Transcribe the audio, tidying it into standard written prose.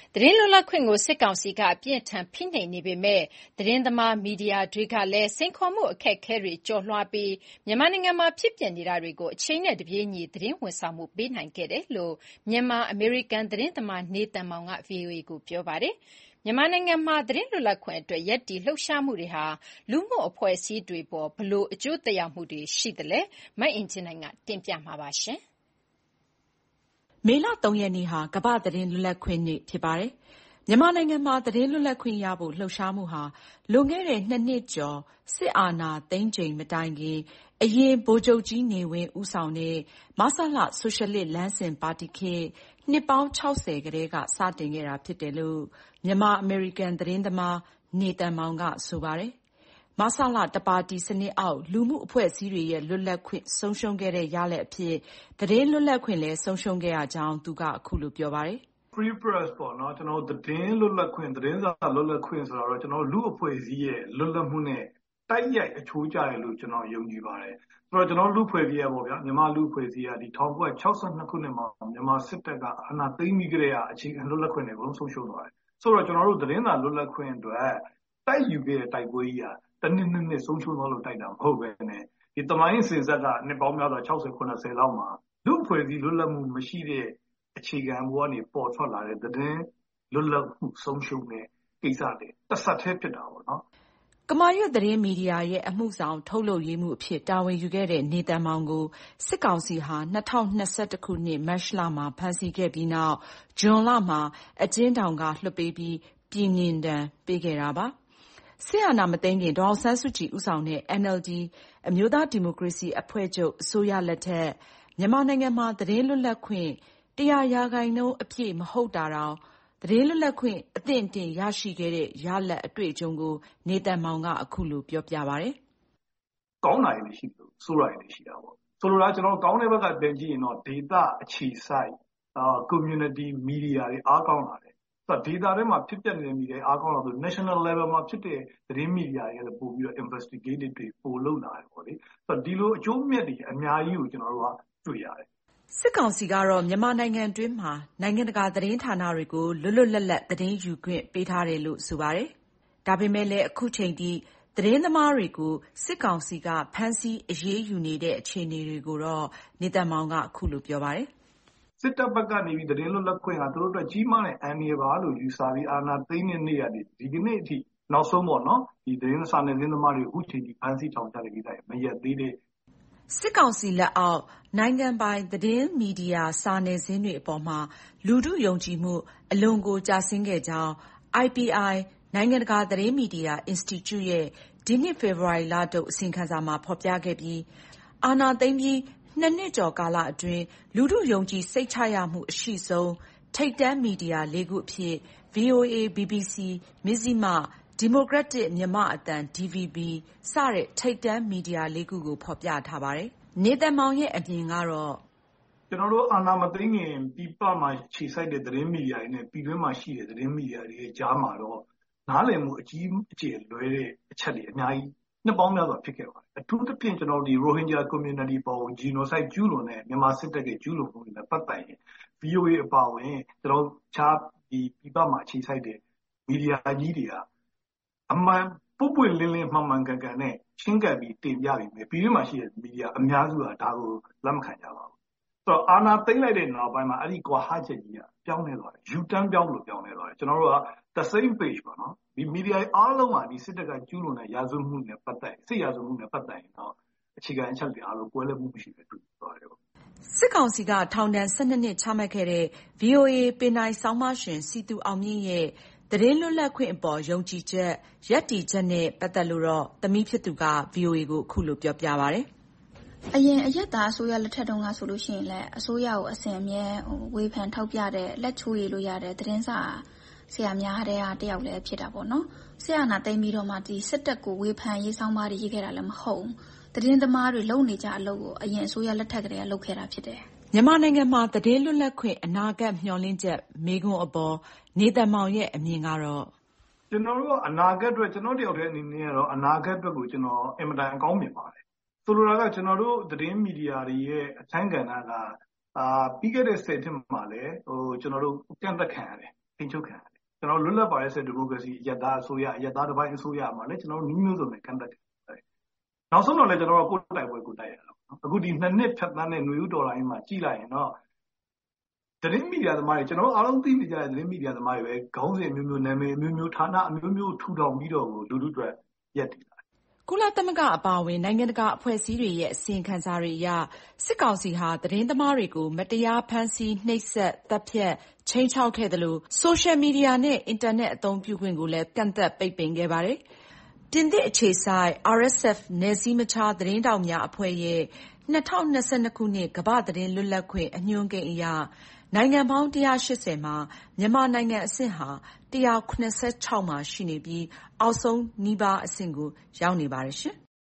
သတင်းလွတ်လပ်ခွင့်ကိုစစ်ကောင်စီကအပြင်းထန်ဖိနှိပ်နေပေမဲ့သတင်းသမားမီဒီယာတွေကလည်းစိန်ခေါ်မှုအခက်အခဲတွေကျော်လွှားပြီးမြန်မာနိုင်ငံမှာဖြစ်ပျက်နေတာတွေကိုအချိန်နဲ့တပြေးညီသတင်းဝန်ဆောင်မှုပေးနိုင်ခဲ့တယ်လို့မြန်မာအမေရိကန်သတင်းသမားနေသန်မောင်က VOA ကိုပြောပါတယ်။မြန်မာနိုင်ငံမှာသတင်းလွတ်လပ်ခွင့်အတွက်ရပ်တည်လှုပ်ရှားမှုတွေဟာလူမှုအဖွဲ့အစည်းတွေပေါ်ဘယ်လိုအကျိုးသက်ရောက်မှုတွေရှိသလဲမအင်ကြင်းနိုင်ကတင်ပြမှာပါရှင်။မေလ 3 ရက်နေ့ဟာကမ္ဘာ့သတင်းလွတ်လပ်ခွင့်နေ့ဖြစ်ပါတယ်။မြန်မာနိုင်ငံမှာသတင်းလွတ်လပ်ခွင့်ရဖို့လှုပ်ရှားမှုဟာလွန်ခဲ့တဲ့ 2 နှစ်ကျော်စစ်အာဏာသိမ်းချိန်မတိုင်ခင်အရင်ဗိုလ်ချုပ်ကြီးနေဝင်းဦးဆောင်တဲ့မဆလဆိုရှယ်လစ်လမ်းစဉ်ပါတီခေတ်နှစ်ပေါင်း 60 ကတည်းကစတင်ခဲ့တာဖြစ်တယ်လို့မြန်မာအမေရိကန်သတင်းသမားနေသန်မောင်ကဆိုပါတယ်။မဆလတပါတီစနစ်အောက်လူမှုအဖွဲ့အစည်းတွေရဲ့လွတ်လပ်ခွင့်ဆုံးရှုံးခဲ့တဲ့ရလဒ်အဖြစ်သတင်းလွတ်လပ်ခွင့်လည်းဆုံးရှုံးခဲ့ရကြောင်းသူကအခုလိုပြောပါတယ်။ Free press ပေါ့နော်ကျွန်တော်သတင်းလွတ်လပ်ခွင့်သတင်းစာလွတ်လပ်ခွင့်ဆိုတော့ကျွန်တော်လူအဖွဲ့အစည်းရဲ့လွတ်လပ်မှုနဲ့တိုက်ရိုက်အချိုးကျတယ်လို့ကျွန်တော်ယုံကြည်ပါတယ်။ဆိုတော့ကျွန်တော်လူအဖွဲ့အစည်းရပေါ့ဗျာမြန်မာလူအဖွဲ့အစည်းကဒီ1962ခုနှစ်မှာမြန်မာစစ်တပ်ကအာဏာသိမ်းပြီးကြတဲ့အခြေခံလွတ်လပ်ခွင့်တွေအကုန်ဆုံးရှုံးသွားတယ်။ဆိုတော့ကျွန်တော်တို့သတင်းစာလွတ်လပ်ခွင့်အတွက်တိုက်ယူခဲ့တဲ့တိုက်ပွဲကြီးဟာတနှစ်ဆုံးရှုံးသွားလို့တိုက်တာမဟုတ်ပဲနဲ့ဒီတမိုင်းစင်ဆက်ကနှစ်ပေါင်းများစွာ60 90လောက်မှာလူအဖွဲ့အစည်းလွတ်လပ်မှုမရှိတဲ့အခြေခံဘဝကနေပေါ်ထွက်လာတဲ့သတင်းလွတ်လပ်မှုဆုံးရှုံးတဲ့ကိစ္စတွေတစ်ဆက်တည်းဖြစ်တာပေါ့နော်ကမာရွတ်သတင်းမီဒီယာရဲ့အမှုဆောင်ထုတ်လုပ်ရေးမှုအဖြစ်တာဝန်ယူခဲ့တဲ့နေသန်မောင်ကိုစစ်ကောင်စီဟာ2021ခုနှစ်မတ်လမှာဖမ်းဆီးခဲ့ပြီးနောက်ဇွန်လမှာအကျဉ်းထောင်ကလွှတ်ပေးပြီးပြည်နှင်ဒဏ်ပေးခဲ့တာပါစစ်အာဏာမသိမ်းခင်ဒေါ်အောင်ဆန်းစုကြည်ဦးဆောင်တဲ့ NLD အမျိုးသားဒီမိုကရေစီအဖွဲ့ချုပ်အစိုးရလက်ထက်မြန်မာနိုင်ငံမှာသတင်းလွတ်လပ်ခွင့်100% အပြည့်မဟုတ်တာတောင်သတင်းလွတ်လပ်ခွင့်အသင့်အတင့်ရရှိခဲ့တဲ့ရလဒ်အတွေ့အကြုံကိုနေသန်မောင်ကအခုလိုပြောပြပါတယ်။ကောင်းတာတွေရှိလို့ဆိုးတာတွေရှိတာပေါ့။ဆိုလိုတာကျွန်တော်ကောင်းတဲ့ဘက်ကပြန်ကြည့်ရင်တော့ဒေတာအခြေစိုက်community media တွေအားကောင်းလာတယ်။ဆိုတော့ဒေတာထဲမှာဖြစ်ပျက်နေတဲ့မီဒီယာအားကောင်းလာဆို national level မှာဖြစ်တဲ့သတင်းမီဒီယာတွေလည်းပို့ပြီးတော့ investigative တွေပို့လုပ်လာတယ်ပေါ့လေ။ဆိုတော့ဒီလိုအကျိုးမြတ်တွေအများကြီးကိုကျွန်တော်တို့ကတွေ့ရတယ်စစ်ကောင်စီကတော့မြန်မာနိုင်ငံတွင်းမှာနိုင်ငံတကာသတင်းဌာနတွေကိုလွတ်လွတ်လပ်လပ်သတင်းယူခွင့်ပေးထားတယ်လို့ဆိုပါတယ်။ဒါပေမဲ့လည်းအခုချိန်ထိသတင်းသမားတွေကိုစစ်ကောင်စီကဖမ်းဆီးအရေးယူနေတဲ့အခြေအနေတွေကိုတော့နေသန်မောင်ကအခုလိုပြောပါတယ်။စစ်တပ်ဘက်ကနေပြီးသတင်းလွတ်လပ်ခွင့်ကသူတို့အတွက်ကြီးမားတဲ့အန္တရာယ်ပါလို့ယူဆပြီးအာဏာသိမ်းတဲ့နေ့ကနေဒီကနေ့အထိနောက်ဆုံးပေါ့နော်ဒီသတင်းစာနယ်သတင်းသမားတွေအခုချိန်ထိဖမ်းဆီးထောင်ချတဲ့ကိစ္စမရက်သေးတဲ့စစ်ကောင်စီလက်အောက်နိုင်ငံပိုင်သတင်းမီဒီယာစာနယ်ဇင်းတွေအပေါ်မှာလူထုယုံကြည်မှုအလွန်ကိုကျဆင်းခဲ့ကြောင်း IPI နိုင်ငံတကာသတင်းမီဒီယာအင်စတီကျုရဲ့ဒီနှစ်ဖေဖော်ဝါရီလထုတ်အစီရင်ခံစာမှာဖော်ပြခဲ့ပြီးအာဏာသိမ်းပြီး2 နှစ်ကျော်ကာလအတွင်းလူထုယုံကြည်စိတ်ချရမှုအရှိဆုံးထိပ်တန်းမီဒီယာ 4 ခုအဖြစ် VOA, BBC, Mizzima, Democratic Myanmar အသံ DVB စတဲ့ထိပ်တန်းမီဒီယာ 4 ခုကိုဖော်ပြထားပါတယ်။နေသန်မောင်ရဲ့အမြင်ကတော့ကျွန်တော်တို့အာဏာမသိမ်းခင်ပြည်ပမှာခြေစိုက်တဲ့သတင်းမီဒီယာတွေနဲ့ပြည်တွင်းမှာရှိတဲ့သတင်းမီဒီယာတွေရဲ့ကြားမှာတော့နားလည်မှုအကြီးအကျယ်လွဲတဲ့အချက်တွေအများကြီးနှစ်ပေါင်းများစွာဖြစ်ခဲ့ပါတယ်အထူးသဖြင့်ကျွန်တော်ဒီ Rohingya community ပေါ် genocide ကျူးလွန်တဲ့မြန်မာစစ်တပ်ကကျူးလွန်မှုတွေနဲ့ပတ်သက်ရင် VOA အပါအဝင်ကျွန်တော်ခြားဒီပြည်ပမှာခြေစိုက်တဲ့မီဒီယာကြီးတွေကအမှန်ပွင့်လင်းလင်းမှန်မှန်ကန်ကန်နဲ့ရှင်းကပ်ပြီးတင်ပြပြီးပြည်တွင်းမှာရှိတဲ့မီဒီယာအများစုကဒါကိုလက်မခံကြပါဘူးဆိုတော့အာဏာသိမ်းလိုက်တဲ့နောက်ပိုင်းမှာအဲ့ဒီကွာဟချက်ကြီးကပြောင်းလဲသွားတယ် U-turn ပြောင်းလို့ပြောင်းလဲသွားတယ်ကျွန်တော်တို့က the same page ပေါ့နော်ဒီမီဒီယာအားလုံးကဒီစစ်တပ်ကကျူးလွန်တဲ့ရာဇဝတ်မှုနဲ့ပတ်သက်စစ်ရာဇဝတ်မှုနဲ့ပတ်သက်ရင်တော့အခြေခံအချက်တွေအားလုံးကွဲလွဲမှုမရှိပဲတွေ့သွားတယ်ပေါ့စစ်ကောင်စီကထောင်ဒဏ်12 နှစ်ချမှတ်ခဲ့တဲ့ VOA ပင်နိုင်ဆောင်းပါးရှင်စီသူအောင်မြင့်ရဲ့သတင်းလွတ်လပ်ခွင့်အပေါ်ယုံကြည်ချက်ရပ်တည်ချက်နဲ့ပတ်သက်လို့တော့သမီးဖြစ်သူက VOA ကိုအခုလိုပြောပြပါတယ်။အရင်အရက်သားအစိုးရလက်ထက်တုန်းကဆိုလို့ရှိရင်လည်းအစိုးရကိုအစဉ်အမြဲဝေဖန်ထောက်ပြတဲ့လက်ချိုးရည်လို့ရတဲ့သတင်းစာဆရာများတဲ့တယောက်လည်းဖြစ်တာပေါ့နော်။ဆရာနာသိမ်းပြီးတော့မှဒီစစ်တပ်ကိုဝေဖန်ရေးဆောင်ပါးတွေရေးခဲ့တာလည်းမဟုတ်ဘူး။သတင်းသမားတွေလုံနေကြအလုပ်ကိုအရင်အစိုးရလက်ထက်ကတည်းကလုပ်ခဲ့တာဖြစ်တယ်။မြန်မာနိုင်ငံမှာသတင်းလွတ်လပ်ခွင့်အနာဂတ်မျှော်လင့်ချက်မေးခွန်းအပေါ်နေသန်မောင်ရဲ့အမြင်ကတော့ကျွန်တော်တို့အနာဂတ်အတွက်ကျွန်တော်တယောက်တည်းအနေနဲ့ကတော့အနာဂတ်အတွက်ကိုကျွန်တော်အင်မတန်အကောင်းမြင်ပါတယ်ဆိုလိုတာကကျွန်တော်တို့သတင်းမီဒီယာတွေရဲ့အခန်းကဏ္ဍကပြီးခဲ့တဲ့10နှစ်မှာလည်းကျွန်တော်တို့ကန့်သက်ခံရတယ်ထိန်းချုပ်ခံရတယ်။ကျွန်တော်လွတ်လပ်ပါတဲ့ဒီမိုကရေစီအရပ်သားအစိုးရအရပ်သားတစ်ပိုင်းအစိုးရမှာလည်းကျွန်တော်နည်းမျိုးစုံနဲ့ကန့်သတ်တယ်။နောက်ဆုံးတော့လည်းကျွန်တော်တို့ကိုယ်တိုက်ပွဲကိုတိုက်ရတာပေါ့နော်။အခုဒီ2 နှစ်ဖြတ်သန်းတဲ့ຫນွေဦးတော်လိုင်းမှာကြည့်လိုက်ရင်တော့သတင်းမီဒီယာသမားတွေကျွန်တော်အားလုံးသိနေကြတဲ့သတင်းမီဒီယာသမားတွေပဲခေါင်းစဉ်အမျိုးမျိုးနာမည်အမျိုးမျိုးဌာနအမျိုးမျိုးထူထောင်ပြီးတော့လူထုအတွက်ရက်တည်လာတယ်။ကုလသမဂ္ဂအပါအဝင်နိုင်ငံတကာအဖွဲ့အစည်းတွေရဲ့အစီရင်ခံစာတွေအရစစ်ကောင်စီဟာသတင်းသမားတွေကိုမတရားဖမ်းဆီးနှိပ်စက်သတ်ဖြတ်ခြိမ်းခြောက်ခဲ့သလိုဆိုရှယ်မီဒီယာနဲ့အင်တာနက်အသုံးပြုခွင့်ကိုလည်းကန့်သတ်ပိတ်ပင်ခဲ့ပါတယ်။ပြင်သစ်အခြေစိုက် RSF နယ်စည်းမခြားသတင်းထောက်များအဖွဲ့ရဲ့2022 ခုနှစ်ကမ္ဘာ့သတင်းလွတ်လပ်ခွင့်အညွှန်းကိန်းအရနိုင်ငံပေါင်း180မှာမြန်မာနိုင်ငံအဆင့်ဟာ176မှာရှိနေပြီးအောက်ဆုံးနီးပါးအဆင့်ကိုရောက်နေပါတယ်ရှင်။